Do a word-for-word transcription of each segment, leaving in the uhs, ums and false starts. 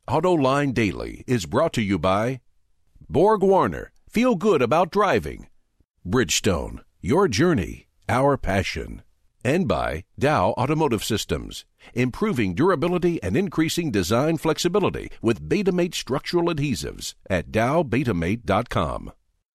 AutoLine Daily is brought to you by Borg Warner, feel good about driving. Bridgestone, your journey, our passion. And by Dow Automotive Systems, improving durability and increasing design flexibility with Betamate structural adhesives at dow betamate dot com.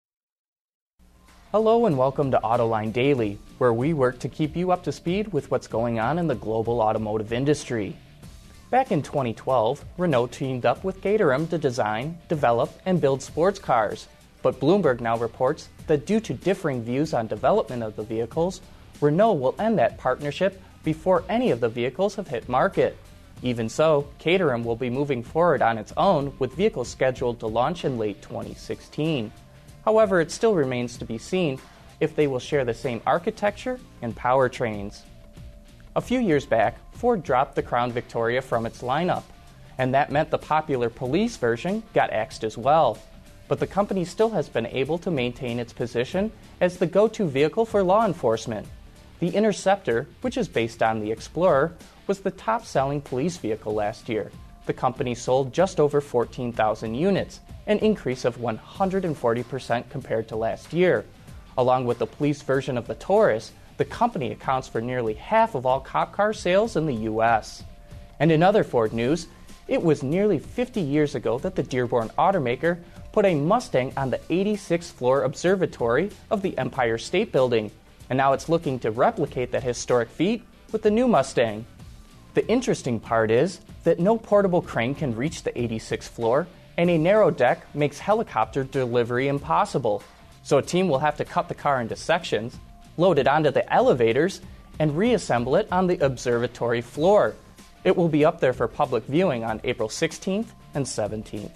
Hello and welcome to AutoLine Daily, where we work to keep you up to speed with what's going on in the global automotive industry. Back in twenty twelve, Renault teamed up with Caterham to design, develop, and build sports cars. But Bloomberg now reports that due to differing views on development of the vehicles, Renault will end that partnership before any of the vehicles have hit market. Even so, Caterham will be moving forward on its own with vehicles scheduled to launch in late twenty sixteen. However, it still remains to be seen if they will share the same architecture and powertrains. A few years back, Ford dropped the Crown Victoria from its lineup, and that meant the popular police version got axed as well. But the company still has been able to maintain its position as the go-to vehicle for law enforcement. The Interceptor, which is based on the Explorer, was the top-selling police vehicle last year. The company sold just over fourteen thousand units, an increase of one hundred forty percent compared to last year. Along with the police version of the Taurus, the company accounts for nearly half of all cop car sales in the U S. And in other Ford news, it was nearly fifty years ago that the Dearborn automaker put a Mustang on the eighty-sixth floor observatory of the Empire State Building, and now it's looking to replicate that historic feat with the new Mustang. The interesting part is that no portable crane can reach the eighty-sixth floor, and a narrow deck makes helicopter delivery impossible. So a team will have to cut the car into sections, load it onto the elevators, and reassemble it on the observatory floor. It will be up there for public viewing on April sixteenth and seventeenth.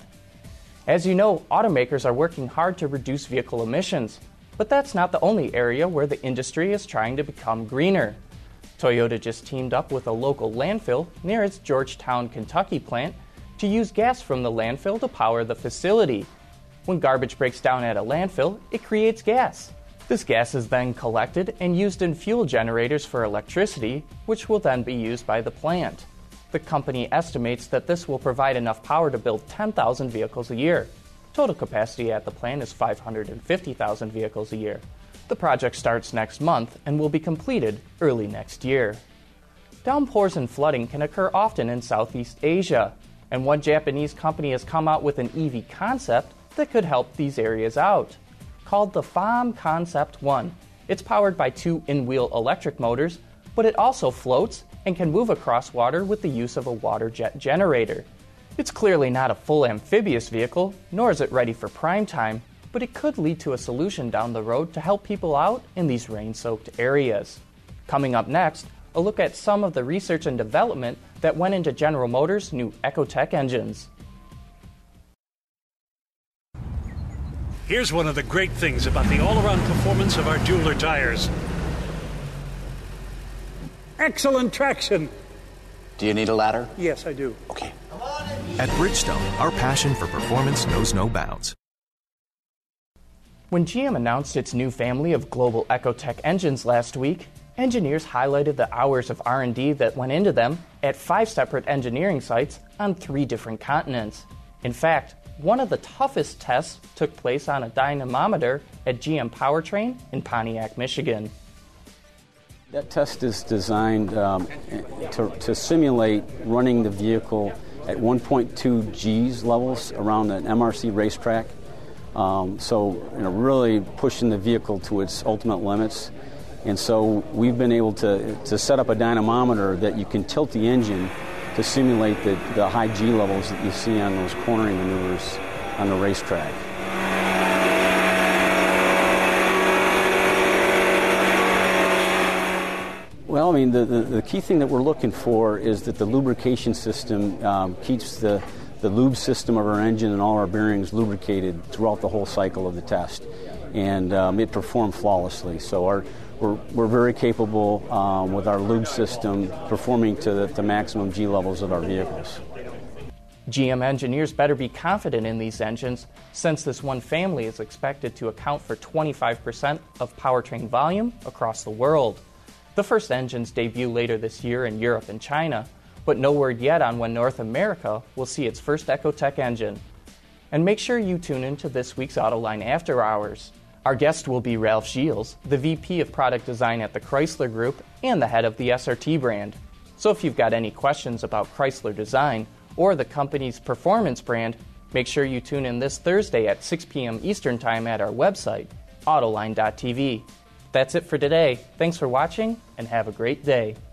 As you know, automakers are working hard to reduce vehicle emissions, but that's not the only area where the industry is trying to become greener. Toyota just teamed up with a local landfill near its Georgetown, Kentucky plant to use gas from the landfill to power the facility. When garbage breaks down at a landfill, it creates gas. This gas is then collected and used in fuel generators for electricity, which will then be used by the plant. The company estimates that this will provide enough power to build ten thousand vehicles a year. Total capacity at the plant is five hundred fifty thousand vehicles a year. The project starts next month and will be completed early next year. Downpours and flooding can occur often in Southeast Asia, and one Japanese company has come out with an E V concept that could help these areas out. Called the FAM Concept one. It's powered by two in-wheel electric motors, but it also floats and can move across water with the use of a water jet generator. It's clearly not a full amphibious vehicle, nor is it ready for prime time, but it could lead to a solution down the road to help people out in these rain-soaked areas. Coming up next, a look at some of the research and development that went into General Motors' new Ecotec engines. Here's one of the great things about the all-around performance of our Dueler tires. Excellent traction. Do you need a ladder? Yes, I do. Okay. At Bridgestone, our passion for performance knows no bounds. When G M announced its new family of global Ecotec engines last week, engineers highlighted the hours of R and D that went into them at five separate engineering sites on three different continents. In fact, one of the toughest tests took place on a dynamometer at G M Powertrain in Pontiac, Michigan. That test is designed um, to, to simulate running the vehicle at one point two G's levels around an M R C racetrack. Um, so, you know, really pushing the vehicle to its ultimate limits. And so we've been able to, to set up a dynamometer that you can tilt the engine to simulate the, the high G levels that you see on those cornering maneuvers on the racetrack. Well, I mean, the, the, the key thing that we're looking for is that the lubrication system um, keeps the, the lube system of our engine and all our bearings lubricated throughout the whole cycle of the test. And um, it performed flawlessly. So our We're, we're very capable um, with our lube system performing to the, the maximum G levels of our vehicles. G M engineers better be confident in these engines, since this one family is expected to account for twenty-five percent of powertrain volume across the world. The first engines debut later this year in Europe and China, but no word yet on when North America will see its first Ecotec engine. And make sure you tune into this week's Autoline After Hours. Our guest will be Ralph Gilles, the V P of Product Design at the Chrysler Group and the head of the S R T brand. So if you've got any questions about Chrysler Design or the company's performance brand, make sure you tune in this Thursday at six p.m. Eastern Time at our website, autoline dot t v. That's it for today. Thanks for watching, and have a great day.